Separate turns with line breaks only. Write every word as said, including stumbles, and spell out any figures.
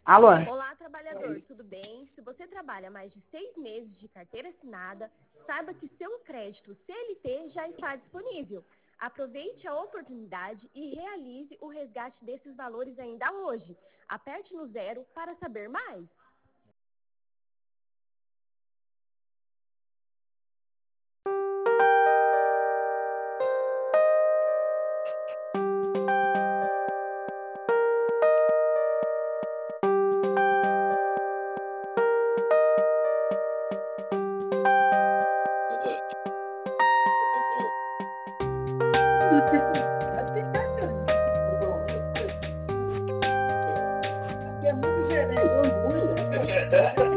Alô?
Olá, trabalhador, tudo bem? Se você trabalha mais de seis meses de carteira assinada, saiba que seu crédito C L T já está disponível. Aproveite a oportunidade e realize o resgate desses valores ainda hoje. Aperte no zero para saber mais.
É muito gerente.